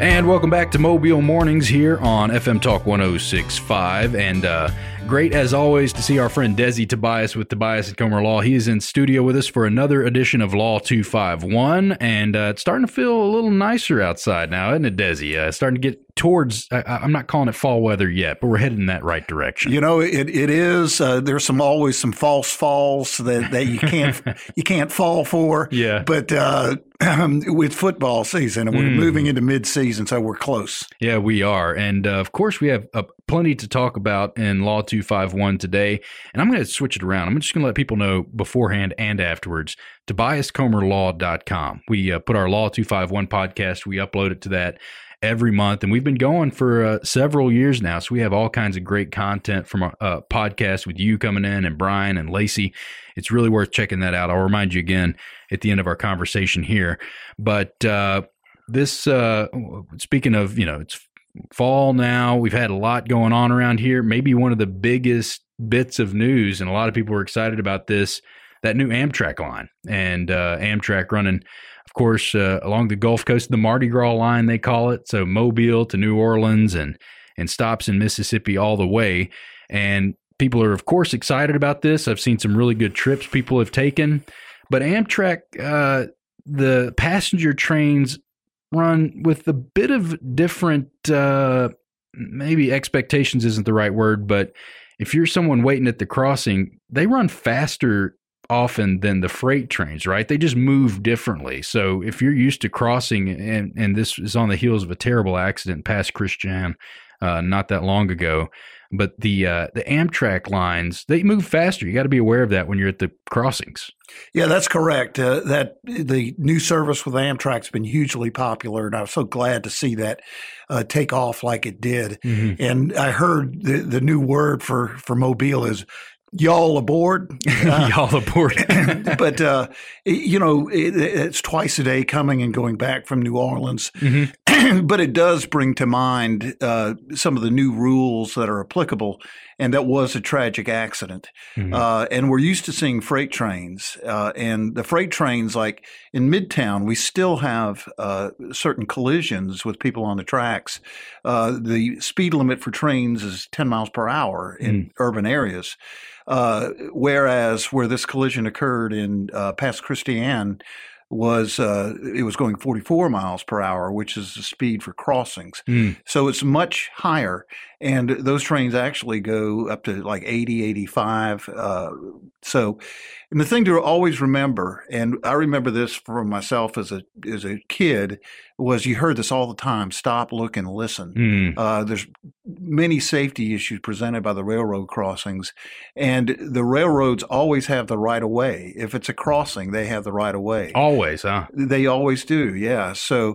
And welcome back to Mobile Mornings here on FM Talk 106.5. And great, as always, to see our friend Desi Tobias with Tobias and Comer Law. He is in studio with us for another edition of Law 251. And it's starting to feel a little nicer outside now, isn't it, Desi? Starting to get towards, I'm not calling it fall weather yet, but we're heading in that right direction. You know, it is. There's always some false falls that you can't fall for. Yeah. But with football season, and we're moving into mid-season, so we're close. Yeah, we are. And of course, we have plenty to talk about in Law 251 today. And I'm going to switch it around. I'm just going to let people know beforehand and afterwards. TobiasComerLaw.com. We put our Law 251 podcast, we upload it to that every month, and we've been going for several years now, so we have all kinds of great content from a podcast with you coming in, and Brian and Lacey. It's really worth checking that out. I'll remind you again at the end of our conversation here. But this, speaking of, it's fall now, we've had a lot going on around here. Maybe one of the biggest bits of news, and a lot of people are excited about this, that new Amtrak line, and Amtrak running, of course, along the Gulf Coast, the Mardi Gras line, they call it. So Mobile to New Orleans and stops in Mississippi all the way. And people are, of course, excited about this. I've seen some really good trips people have taken. But Amtrak, the passenger trains run with a bit of different, maybe expectations isn't the right word, but if you're someone waiting at the crossing, they run faster often than the freight trains, right? They just move differently. So if you're used to crossing, and this is on the heels of a terrible accident past Christian not that long ago, but the Amtrak lines, they move faster. You got to be aware of that when you're at the crossings. Yeah, that's correct. That the new service with Amtrak's been hugely popular, and I was so glad to see that take off like it did. Mm-hmm. And I heard the new word for Mobile is y'all aboard. Y'all aboard. But, it's twice a day coming and going back from New Orleans. Mm-hmm. But it does bring to mind some of the new rules that are applicable. And that was a tragic accident. Mm-hmm. And we're used to seeing freight trains. And the freight trains, like in Midtown, we still have certain collisions with people on the tracks. The speed limit for trains is 10 miles per hour in urban areas. Whereas where this collision occurred in past Christian was it was going 44 miles per hour, which is the speed for crossings. So it's much higher. And those trains actually go up to like 80, 85. And the thing to always remember, and I remember this for myself as a kid, was you heard this all the time: stop, look, and listen. There's many safety issues presented by the railroad crossings, and the railroads always have the right of way. If it's a crossing, they have the right of way. Always, huh? They always do, yeah. So,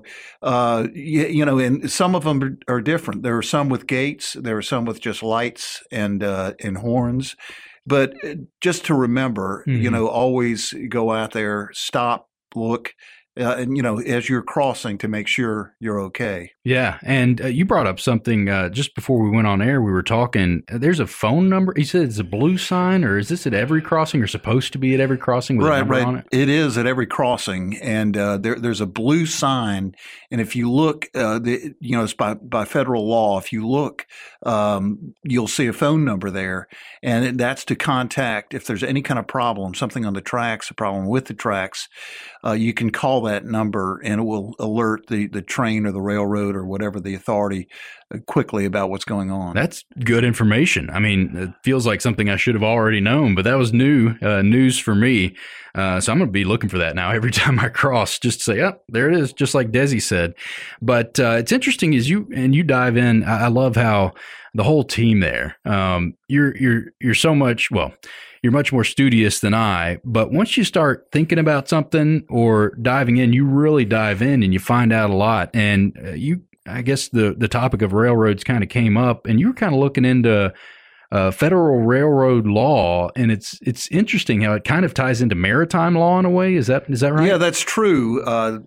and some of them are different. There are some with gates. There are some with just lights and horns. But just to remember, always go out there, stop, look, and, as you're crossing to make sure you're okay. Yeah. And you brought up something just before we went on air. We were talking. There's a phone number. He said it's a blue sign, or is this at every crossing, or supposed to be at every crossing with a number on it? It is at every crossing. And there's a blue sign. And if you look, it's by federal law. If you look, you'll see a phone number there. And that's to contact if there's any kind of problem, something on the tracks, a problem with the tracks. You can call that number and it will alert the train or the railroad or whatever the authority quickly about what's going on. That's good information. I mean, it feels like something I should have already known, but that was new news for me. So I'm going to be looking for that now every time I cross, just to say, oh, there it is, just like Desi said. But it's interesting as you dive in. I love how the whole team there, you're so much, well, you're much more studious than I, but once you start thinking about something or diving in, you really dive in and you find out a lot. And I guess the topic of railroads kind of came up, and you were kind of looking into federal railroad law, and it's interesting how it kind of ties into maritime law in a way. Is that right? Yeah, that's true.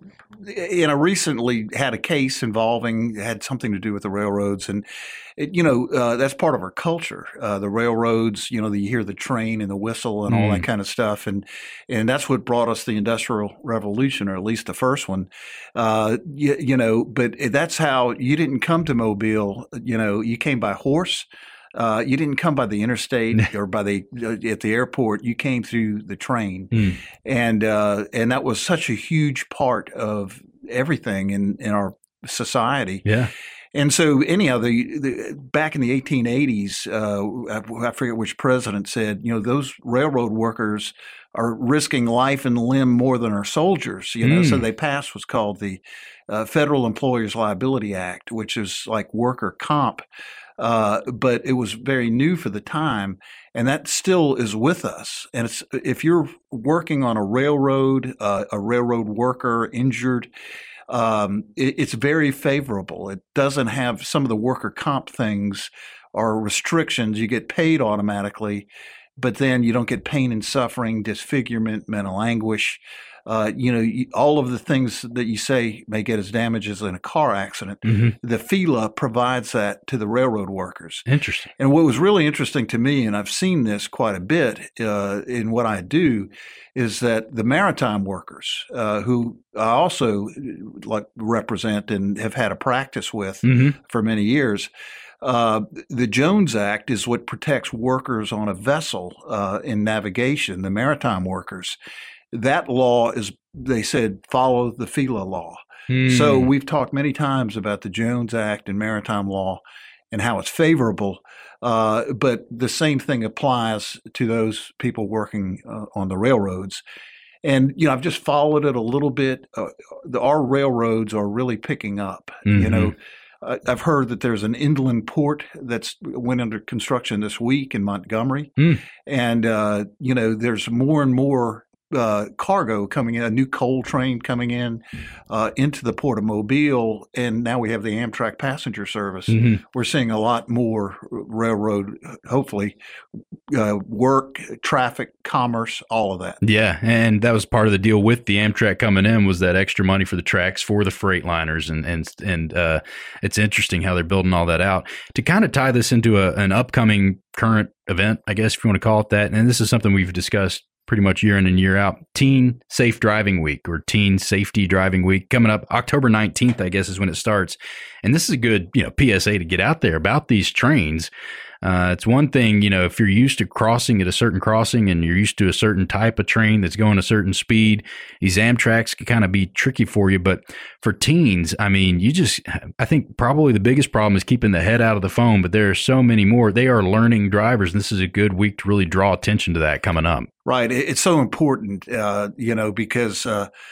I recently had a case had something to do with the railroads, and that's part of our culture. The railroads, you hear the train and the whistle and all that kind of stuff, and that's what brought us the Industrial Revolution, or at least the first one. But that's how you didn't come to Mobile. You came by horse. You didn't come by the interstate or at the airport. You came through the train, and that was such a huge part of everything in our society. Yeah. And so, anyhow, back in the 1880s, I forget which president said, those railroad workers are risking life and limb more than our soldiers. So they passed what's called the Federal Employers Liability Act, which is like worker comp. But it was very new for the time, and that still is with us. And if you're working on a railroad worker injured, it's very favorable. It doesn't have some of the worker comp things or restrictions. You get paid automatically, but then you don't get pain and suffering, disfigurement, mental anguish. All of the things that you say may get as damages in a car accident, the FELA provides that to the railroad workers. Interesting. And what was really interesting to me, and I've seen this quite a bit in what I do, is that the maritime workers, who I also represent and have had a practice with for many years, the Jones Act is what protects workers on a vessel in navigation, the maritime workers. That law is, they said, follow the FELA law. So we've talked many times about the Jones Act and maritime law and how it's favorable, but the same thing applies to those people working on the railroads. And, I've just followed it a little bit. Our railroads are really picking up. I've heard that there's an inland port that's went under construction this week in Montgomery. And, there's more and more cargo coming in, a new coal train coming in into the Port of Mobile, and now we have the Amtrak passenger service. We're seeing a lot more railroad, hopefully, work, traffic, commerce, all of that. Yeah, and that was part of the deal with the Amtrak coming in, was that extra money for the tracks for the freight liners, and it's interesting how they're building all that out. To kind of tie this into an upcoming current event, I guess, if you want to call it that, and this is something we've discussed pretty much year in and year out, Teen Safe Driving Week, or Teen Safety Driving Week, coming up October 19th, I guess, is when it starts. And this is a good, PSA to get out there about these trains. It's one thing, if you're used to crossing at a certain crossing and you're used to a certain type of train that's going a certain speed, these Amtraks can kind of be tricky for you. But for teens, I think probably the biggest problem is keeping the head out of the phone, but there are so many more. They are learning drivers, and this is a good week to really draw attention to that coming up. Right. It's so important, because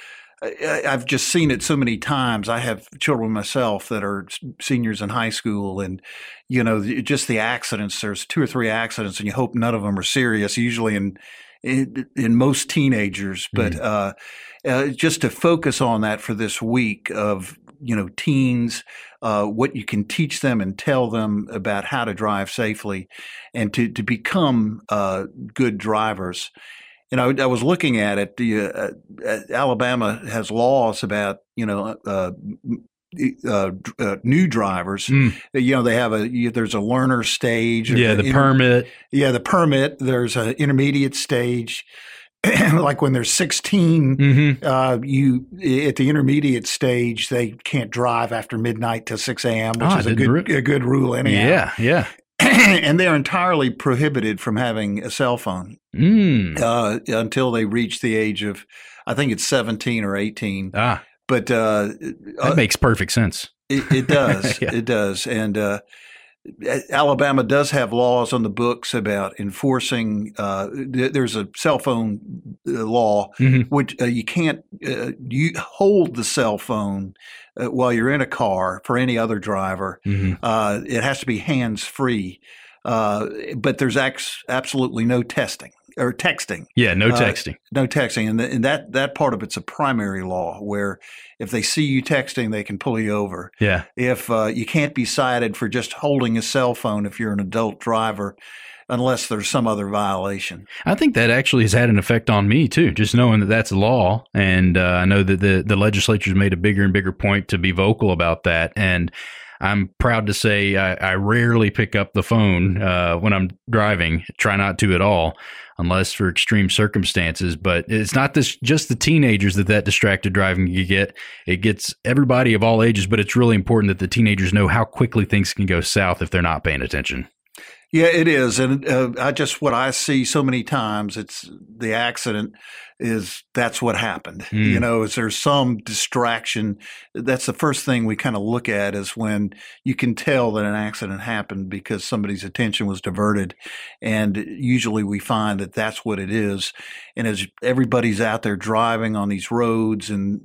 I've just seen it so many times. I have children myself that are seniors in high school, and just the accidents. There's 2 or 3 accidents, and you hope none of them are serious. Usually in most teenagers, but just to focus on that for this week of teens, what you can teach them and tell them about how to drive safely, and to become good drivers. I was looking at it. Alabama has laws about new drivers. They have there's a learner stage. The permit. Yeah, the permit. There's an intermediate stage. Like when they're 16, at the intermediate stage, they can't drive after midnight till 6 a.m., which is a good rule anyhow. Yeah. And they're entirely prohibited from having a cell phone until they reach the age of, I think it's 17 or 18. But that makes perfect sense. It does. Yeah. It does. And Alabama does have laws on the books about enforcing. There's a cell phone law, which you can't you hold the cell phone while you're in a car for any other driver. It has to be hands free. But there's absolutely no testing. or texting. Yeah, no texting. No texting. And that part of it's a primary law where if they see you texting, they can pull you over. Yeah. If you can't be cited for just holding a cell phone if you're an adult driver, unless there's some other violation. I think that actually has had an effect on me too, just knowing that that's law. And I know that the legislature's made a bigger and bigger point to be vocal about that. And I'm proud to say I rarely pick up the phone when I'm driving, try not to at all, unless for extreme circumstances. But it's not just the teenagers that distracted driving you get. It gets everybody of all ages, but it's really important that the teenagers know how quickly things can go south if they're not paying attention. Yeah, it is. And what I see so many times, it's the accident that's what happened. Is there some distraction? That's the first thing we kind of look at is when you can tell that an accident happened because somebody's attention was diverted. And usually we find that that's what it is. And as everybody's out there driving on these roads, and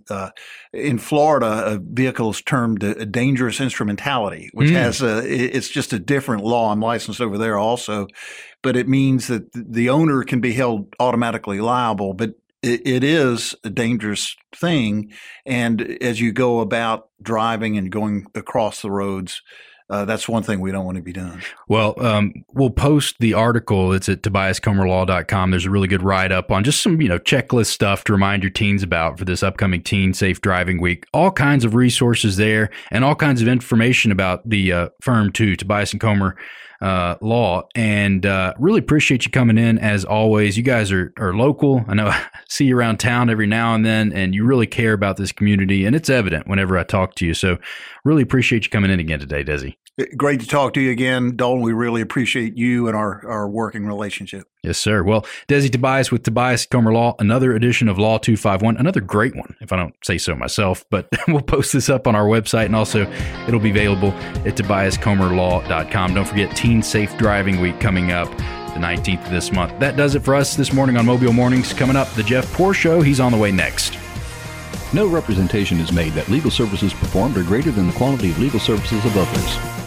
in Florida, a vehicle is termed a dangerous instrumentality, which it's just a different law. I'm licensed over there also, but it means that the owner can be held automatically liable, but it is a dangerous thing. And as you go about driving and going across the roads, that's one thing we don't want to be doing. Well, we'll post the article. It's at TobiasComerLaw.com. There's a really good write-up on just some, checklist stuff to remind your teens about for this upcoming Teen Safe Driving Week. All kinds of resources there and all kinds of information about the firm too, Tobias & Comer Law. And really appreciate you coming in as always. You guys are local. I know I see you around town every now and then, and you really care about this community, and it's evident whenever I talk to you. So really appreciate you coming in again today, Desi. Great to talk to you again, Dalton. We really appreciate you and our working relationship. Yes, sir. Well, Desi Tobias with Tobias Comer Law, another edition of Law 251, another great one, if I don't say so myself, but we'll post this up on our website, and also it'll be available at TobiasComerLaw.com. Don't forget Teen Safe Driving Week coming up the 19th of this month. That does it for us this morning on Mobile Mornings. Coming up, the Jeff Poor Show. He's on the way next. No representation is made that legal services performed are greater than the quality of legal services of others.